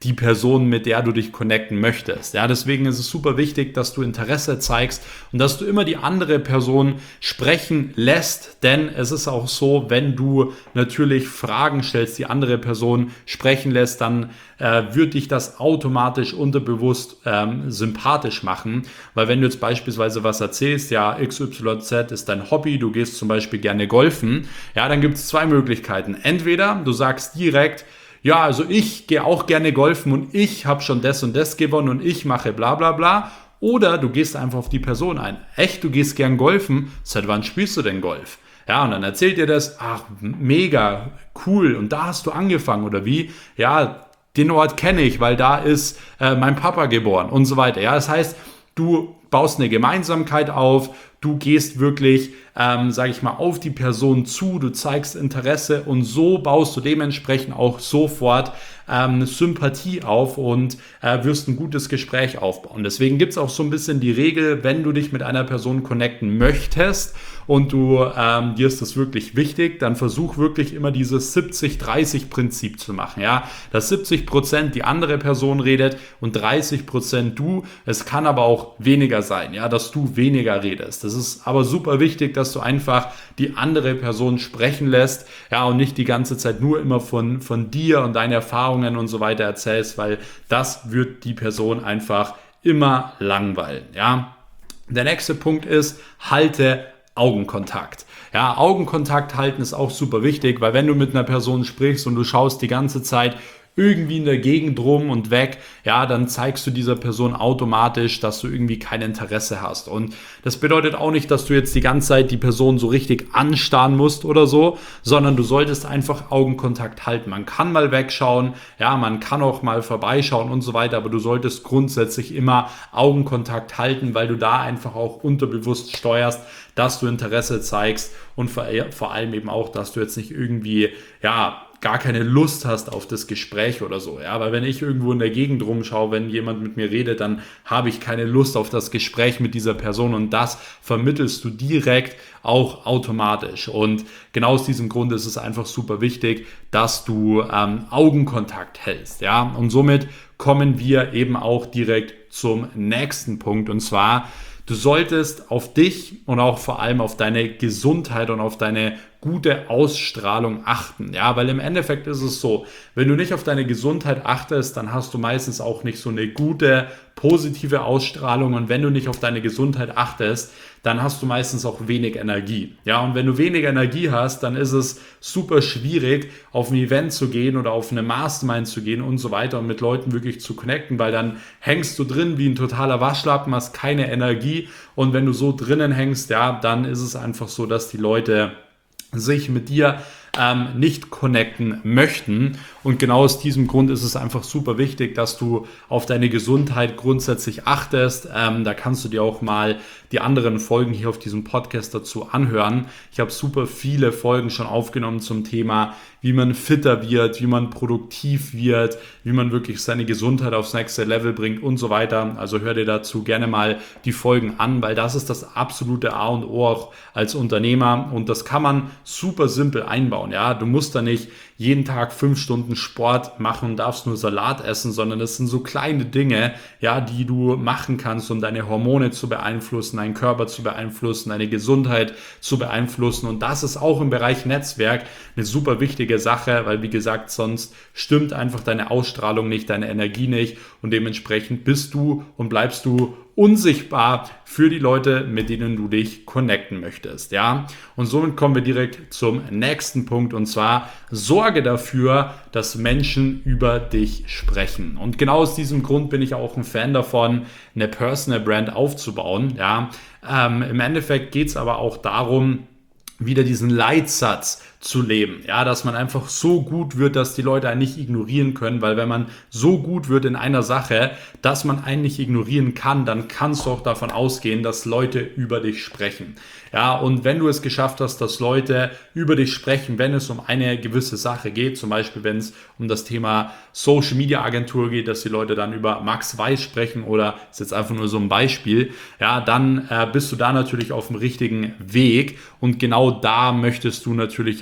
die Person, mit der du dich connecten möchtest. Ja, deswegen ist es super wichtig, dass du Interesse zeigst und dass du immer die andere Person sprechen lässt, denn es ist auch so, wenn du natürlich Fragen stellst, die andere Person sprechen lässt, dann äh, wird dich das automatisch unterbewusst ähm, sympathisch machen, weil wenn du jetzt beispielsweise was erzählst, ja, X Y Z ist dein Hobby, du gehst zum Beispiel gerne golfen, ja, dann gibt es zwei Möglichkeiten. Entweder du sagst direkt, ja, also ich gehe auch gerne golfen und ich habe schon das und das gewonnen und ich mache bla bla bla. Oder du gehst einfach auf die Person ein. Echt, du gehst gern golfen? Seit wann spielst du denn Golf? Ja, und dann erzählt dir das, ach, mega, cool, und da hast du angefangen, oder wie? Ja, den Ort kenne ich, weil da ist äh, mein Papa geboren und so weiter. Ja, das heißt, du baust eine Gemeinsamkeit auf, du gehst wirklich, ähm, sage ich mal, auf die Person zu, du zeigst Interesse und so baust du dementsprechend auch sofort ähm, Sympathie auf und äh, wirst ein gutes Gespräch aufbauen. Deswegen gibt es auch so ein bisschen die Regel, wenn du dich mit einer Person connecten möchtest und du ähm, dir ist das wirklich wichtig, dann versuch wirklich immer dieses siebzig dreißig Prinzip zu machen. Ja? Dass siebzig Prozent die andere Person redet und dreißig Prozent du. Es kann aber auch weniger sein, ja, dass du weniger redest. Das ist aber super wichtig, dass du einfach die andere Person sprechen lässt, ja, und nicht die ganze Zeit nur immer von, von dir und deinen Erfahrungen und so weiter erzählst, weil das wird die Person einfach immer langweilen, ja. Der nächste Punkt ist, halte Augenkontakt. Ja, Augenkontakt halten ist auch super wichtig, weil wenn du mit einer Person sprichst und du schaust die ganze Zeit irgendwie in der Gegend rum und weg, ja, dann zeigst du dieser Person automatisch, dass du irgendwie kein Interesse hast. Und das bedeutet auch nicht, dass du jetzt die ganze Zeit die Person so richtig anstarren musst oder so, sondern du solltest einfach Augenkontakt halten. Man kann mal wegschauen, ja, man kann auch mal vorbeischauen und so weiter, aber du solltest grundsätzlich immer Augenkontakt halten, weil du da einfach auch unterbewusst steuerst, dass du Interesse zeigst und vor, vor allem eben auch, dass du jetzt nicht irgendwie, ja, gar keine Lust hast auf das Gespräch oder so, ja, weil wenn ich irgendwo in der Gegend rumschaue, wenn jemand mit mir redet, dann habe ich keine Lust auf das Gespräch mit dieser Person und das vermittelst du direkt auch automatisch und genau aus diesem Grund ist es einfach super wichtig, dass du ähm, Augenkontakt hältst, ja, und somit kommen wir eben auch direkt zum nächsten Punkt und zwar, du solltest auf dich und auch vor allem auf deine Gesundheit und auf deine gute Ausstrahlung achten. Ja, weil im Endeffekt ist es so, wenn du nicht auf deine Gesundheit achtest, dann hast du meistens auch nicht so eine gute, positive Ausstrahlung und wenn du nicht auf deine Gesundheit achtest, dann hast du meistens auch wenig Energie. Ja, und wenn du wenig Energie hast, dann ist es super schwierig, auf ein Event zu gehen oder auf eine Mastermind zu gehen und so weiter und mit Leuten wirklich zu connecten, weil dann hängst du drin wie ein totaler Waschlappen, hast keine Energie und wenn du so drinnen hängst, ja, dann ist es einfach so, dass die Leute sich mit dir ähm, nicht connecten möchten. Und genau aus diesem Grund ist es einfach super wichtig, dass du auf deine Gesundheit grundsätzlich achtest. Ähm, da kannst du dir auch mal die anderen Folgen hier auf diesem Podcast dazu anhören. Ich habe super viele Folgen schon aufgenommen zum Thema, wie man fitter wird, wie man produktiv wird, wie man wirklich seine Gesundheit aufs nächste Level bringt und so weiter. Also hör dir dazu gerne mal die Folgen an, weil das ist das absolute A und O auch als Unternehmer und das kann man super simpel einbauen. Ja, du musst da nicht jeden Tag fünf Stunden Sport machen und darfst nur Salat essen, sondern das sind so kleine Dinge, ja, die du machen kannst, um deine Hormone zu beeinflussen, deinen Körper zu beeinflussen, deine Gesundheit zu beeinflussen. Und das ist auch im Bereich Netzwerk eine super wichtige Sache, weil wie gesagt, sonst stimmt einfach deine Ausstrahlung nicht, deine Energie nicht und dementsprechend bist du und bleibst du unsichtbar für die Leute, mit denen du dich connecten möchtest, ja. Und somit kommen wir direkt zum nächsten Punkt und zwar sorge dafür, dass Menschen über dich sprechen. Und genau aus diesem Grund bin ich auch ein Fan davon, eine Personal Brand aufzubauen, ja. Ähm, im Endeffekt geht es aber auch darum, wieder diesen Leitsatz zu leben, ja, dass man einfach so gut wird, dass die Leute einen nicht ignorieren können, weil wenn man so gut wird in einer Sache, dass man einen nicht ignorieren kann, dann kannst du auch davon ausgehen, dass Leute über dich sprechen. Ja, und wenn du es geschafft hast, dass Leute über dich sprechen, wenn es um eine gewisse Sache geht, zum Beispiel wenn es um das Thema Social Media Agentur geht, dass die Leute dann über Max Weiß sprechen oder ist jetzt einfach nur so ein Beispiel, ja, dann äh, bist du da natürlich auf dem richtigen Weg und genau da möchtest du natürlich auch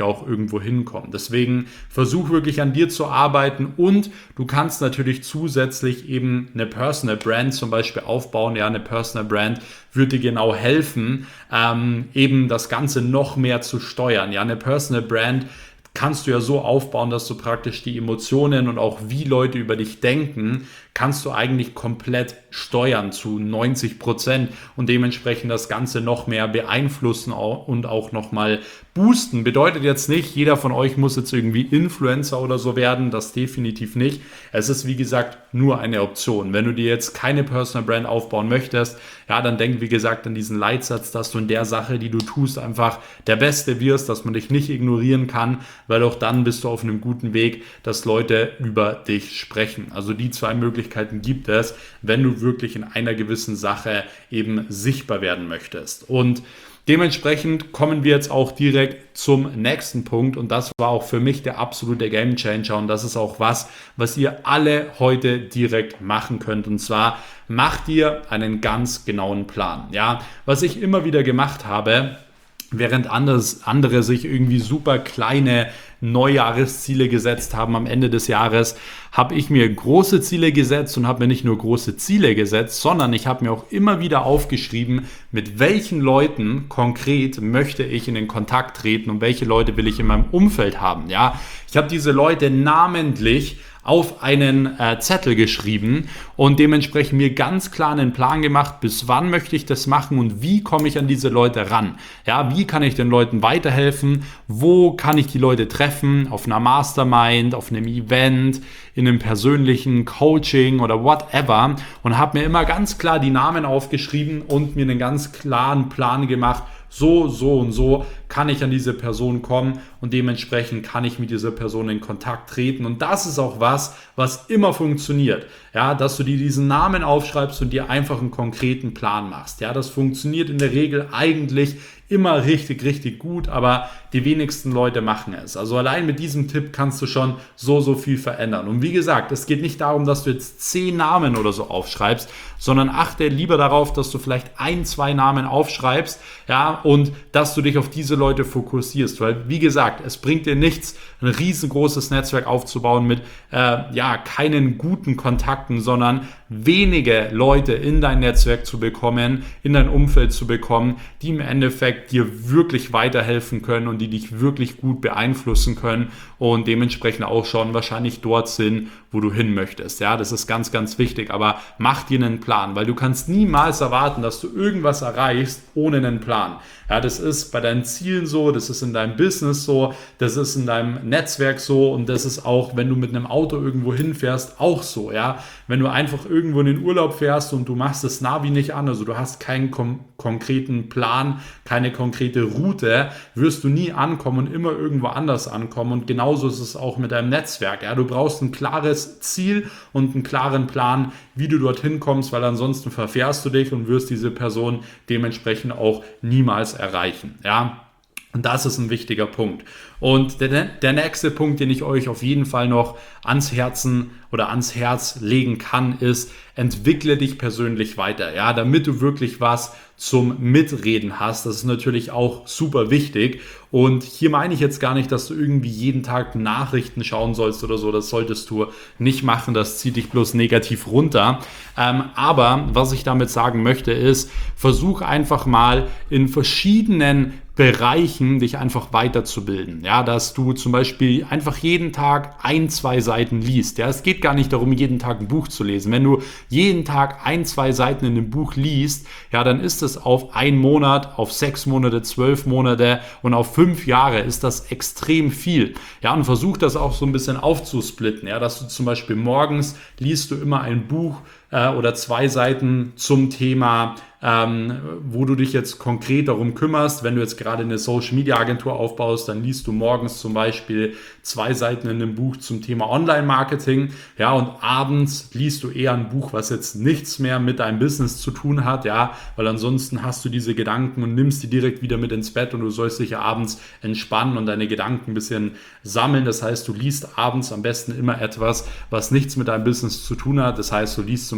auch irgendwo hinkommen. Deswegen versuch wirklich an dir zu arbeiten und du kannst natürlich zusätzlich eben eine Personal Brand zum Beispiel aufbauen. Ja, eine Personal Brand würde dir genau helfen, ähm, eben das Ganze noch mehr zu steuern. Ja, eine Personal Brand kannst du ja so aufbauen, dass du praktisch die Emotionen und auch wie Leute über dich denken, kannst du eigentlich komplett steuern zu neunzig Prozent und dementsprechend das Ganze noch mehr beeinflussen und auch nochmal boosten. Bedeutet jetzt nicht, jeder von euch muss jetzt irgendwie Influencer oder so werden, das definitiv nicht. Es ist wie gesagt nur eine Option. Wenn du dir jetzt keine Personal Brand aufbauen möchtest, ja, dann denk wie gesagt an diesen Leitsatz, dass du in der Sache, die du tust, einfach der Beste wirst, dass man dich nicht ignorieren kann, weil auch dann bist du auf einem guten Weg, dass Leute über dich sprechen. Also die zwei Möglichkeiten gibt es, wenn du wirklich in einer gewissen Sache eben sichtbar werden möchtest. Und dementsprechend kommen wir jetzt auch direkt zum nächsten Punkt und das war auch für mich der absolute Gamechanger und das ist auch was, was ihr alle heute direkt machen könnt und zwar macht ihr einen ganz genauen Plan. Ja, was ich immer wieder gemacht habe, während anders, andere sich irgendwie super kleine Neujahresziele gesetzt haben am Ende des Jahres, habe ich mir große Ziele gesetzt und habe mir nicht nur große Ziele gesetzt, sondern ich habe mir auch immer wieder aufgeschrieben, mit welchen Leuten konkret möchte ich in den Kontakt treten und welche Leute will ich in meinem Umfeld haben. Ja, ich habe diese Leute namentlich auf einen äh, Zettel geschrieben und dementsprechend mir ganz klar einen Plan gemacht, bis wann möchte ich das machen und wie komme ich an diese Leute ran. Ja, wie kann ich den Leuten weiterhelfen? Wo kann ich die Leute treffen? Auf einer Mastermind, auf einem Event, in einem persönlichen Coaching oder whatever und habe mir immer ganz klar die Namen aufgeschrieben und mir einen ganz klaren Plan gemacht, so, so und so kann ich an diese Person kommen und dementsprechend kann ich mit dieser Person in Kontakt treten. Und das ist auch was, was immer funktioniert. Ja, dass du dir diesen Namen aufschreibst und dir einfach einen konkreten Plan machst. Ja, das funktioniert in der Regel eigentlich immer richtig, richtig gut, aber die wenigsten Leute machen es. Also allein mit diesem Tipp kannst du schon so, so viel verändern. Und wie gesagt, es geht nicht darum, dass du jetzt zehn Namen oder so aufschreibst, sondern achte lieber darauf, dass du vielleicht ein, zwei Namen aufschreibst, ja, und dass du dich auf diese Leute fokussierst. Weil, wie gesagt, es bringt dir nichts, ein riesengroßes Netzwerk aufzubauen mit, äh, ja, keinen guten Kontakten, sondern wenige Leute in dein Netzwerk zu bekommen, in dein Umfeld zu bekommen, die im Endeffekt dir wirklich weiterhelfen können und die dich wirklich gut beeinflussen können und dementsprechend auch schon wahrscheinlich dort sind, wo du hin möchtest. Ja, das ist ganz, ganz wichtig, aber mach dir einen Plan, weil du kannst niemals erwarten, dass du irgendwas erreichst ohne einen Plan. Ja, das ist bei deinen Zielen so, das ist in deinem Business so, das ist in deinem Netzwerk so und das ist auch, wenn du mit einem Auto irgendwo hinfährst, auch so. Ja, wenn du einfach irgendwo in den Urlaub fährst und du machst das Navi nicht an, also du hast keinen kom- konkreten Plan, keine konkrete Route, wirst du nie ankommen und immer irgendwo anders ankommen und genauso ist es auch mit deinem Netzwerk. Ja, du brauchst ein klares Ziel und einen klaren Plan, wie du dorthin kommst, weil ansonsten verfährst du dich und wirst diese Person dementsprechend auch niemals erreichen. Ja, und das ist ein wichtiger Punkt. Und der, der nächste Punkt, den ich euch auf jeden Fall noch ans Herzen oder ans Herz legen kann, ist, entwickle dich persönlich weiter, ja, damit du wirklich was zum Mitreden hast. Das ist natürlich auch super wichtig. Und hier meine ich jetzt gar nicht, dass du irgendwie jeden Tag Nachrichten schauen sollst oder so. Das solltest du nicht machen. Das zieht dich bloß negativ runter. Ähm, aber was ich damit sagen möchte, ist, versuch einfach mal in verschiedenen Bereichen dich einfach weiterzubilden. Ja, dass du zum Beispiel einfach jeden Tag ein, zwei Seiten liest. Ja, es geht gar nicht darum, jeden Tag ein Buch zu lesen. Wenn du jeden Tag ein, zwei Seiten in einem Buch liest, ja, dann ist es auf einen Monat, auf sechs Monate, zwölf Monate und auf fünf Jahre ist das extrem viel. Ja, und versuch das auch so ein bisschen aufzusplitten. Ja, dass du zum Beispiel morgens liest du immer ein Buch äh, oder zwei Seiten zum Thema, ähm, wo du dich jetzt konkret darum kümmerst. Wenn du jetzt gerade eine Social-Media-Agentur aufbaust, dann liest du morgens zum Beispiel zwei Seiten in einem Buch zum Thema Online-Marketing. Ja, und abends liest du eher ein Buch, was jetzt nichts mehr mit deinem Business zu tun hat, ja, weil ansonsten hast du diese Gedanken und nimmst die direkt wieder mit ins Bett und du sollst dich ja abends entspannen und deine Gedanken ein bisschen sammeln. Das heißt, du liest abends am besten immer etwas, was nichts mit deinem Business zu tun hat. Das heißt, du liest zum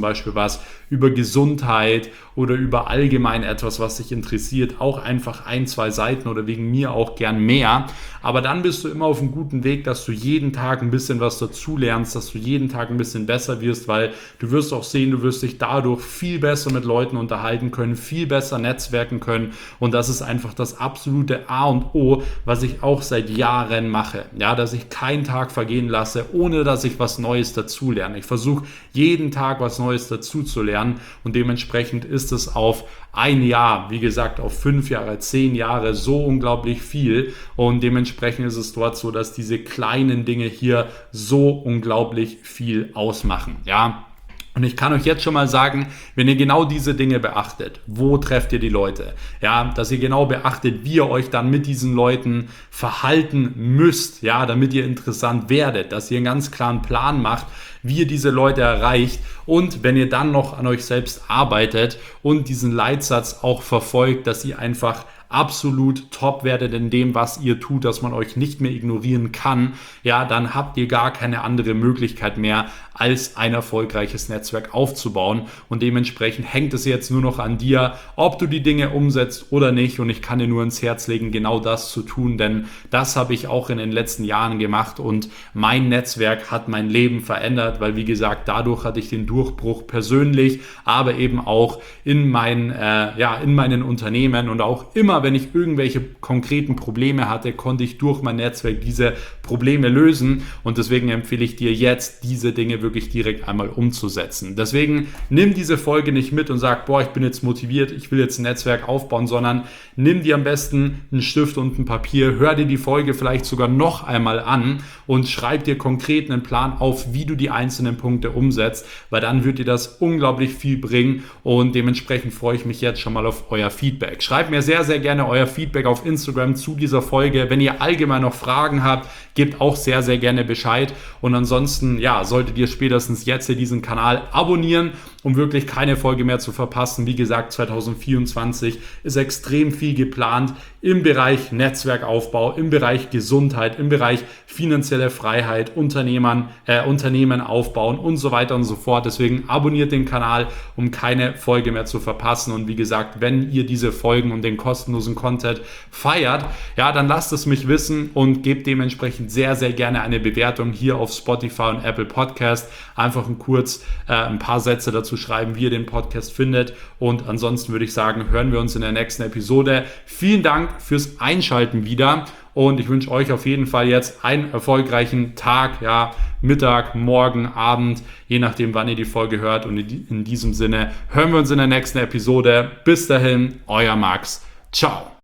zum Beispiel was über Gesundheit oder über allgemein etwas, was dich interessiert, auch einfach ein, zwei Seiten oder wegen mir auch gern mehr. Aber dann bist du immer auf einem guten Weg, dass du jeden Tag ein bisschen was dazu lernst, dass du jeden Tag ein bisschen besser wirst, weil du wirst auch sehen, du wirst dich dadurch viel besser mit Leuten unterhalten können, viel besser netzwerken können und das ist einfach das absolute A und O, was ich auch seit Jahren mache. Ja, dass ich keinen Tag vergehen lasse, ohne dass ich was Neues dazu lerne. Ich versuche jeden Tag was Neues dazu zu lernen und dementsprechend ist es auf ein Jahr, wie gesagt, auf fünf Jahre, zehn Jahre so unglaublich viel und dementsprechend ist es dort so, dass diese kleinen Dinge hier so unglaublich viel ausmachen. Ja. Und ich kann euch jetzt schon mal sagen, wenn ihr genau diese Dinge beachtet, wo trefft ihr die Leute? Ja, dass ihr genau beachtet, wie ihr euch dann mit diesen Leuten verhalten müsst, ja, damit ihr interessant werdet, dass ihr einen ganz klaren Plan macht, wie ihr diese Leute erreicht und wenn ihr dann noch an euch selbst arbeitet und diesen Leitsatz auch verfolgt, dass ihr einfach absolut top werdet in dem, was ihr tut, dass man euch nicht mehr ignorieren kann, ja, dann habt ihr gar keine andere Möglichkeit mehr, als ein erfolgreiches Netzwerk aufzubauen und dementsprechend hängt es jetzt nur noch an dir, ob du die Dinge umsetzt oder nicht und ich kann dir nur ins Herz legen, genau das zu tun, denn das habe ich auch in den letzten Jahren gemacht und mein Netzwerk hat mein Leben verändert, weil wie gesagt, dadurch hatte ich den Durchbruch persönlich, aber eben auch in, mein, äh, ja, in meinen Unternehmen und auch immer, wenn ich irgendwelche konkreten Probleme hatte, konnte ich durch mein Netzwerk diese Probleme lösen und deswegen empfehle ich dir jetzt, diese Dinge wirklich direkt einmal umzusetzen. Deswegen nimm diese Folge nicht mit und sag, boah, ich bin jetzt motiviert, ich will jetzt ein Netzwerk aufbauen, sondern nimm dir am besten einen Stift und ein Papier, hör dir die Folge vielleicht sogar noch einmal an und schreib dir konkret einen Plan auf, wie du die einzelnen Punkte umsetzt, weil dann wird dir das unglaublich viel bringen und dementsprechend freue ich mich jetzt schon mal auf euer Feedback. Schreibt mir sehr, sehr gerne euer Feedback auf Instagram zu dieser Folge. Wenn ihr allgemein noch Fragen habt, gebt auch sehr, sehr gerne Bescheid und ansonsten, ja, solltet ihr spätestens jetzt hier diesen Kanal abonnieren, um wirklich keine Folge mehr zu verpassen. Wie gesagt, zwanzig vierundzwanzig ist extrem viel geplant im Bereich Netzwerkaufbau, im Bereich Gesundheit, im Bereich finanzielle Freiheit, Unternehmern, äh, Unternehmen aufbauen und so weiter und so fort. Deswegen abonniert den Kanal, um keine Folge mehr zu verpassen. Und wie gesagt, wenn ihr diese Folgen und den kostenlosen Content feiert, ja, dann lasst es mich wissen und gebt dementsprechend sehr, sehr gerne eine Bewertung hier auf Spotify und Apple Podcast. Einfach ein kurz äh, ein paar Sätze dazu schreiben, wie ihr den Podcast findet. Und ansonsten würde ich sagen, hören wir uns in der nächsten Episode. Vielen Dank fürs Einschalten wieder und ich wünsche euch auf jeden Fall jetzt einen erfolgreichen Tag, ja, Mittag, Morgen, Abend, je nachdem, wann ihr die Folge hört. Und in diesem Sinne hören wir uns in der nächsten Episode. Bis dahin, euer Max. Ciao.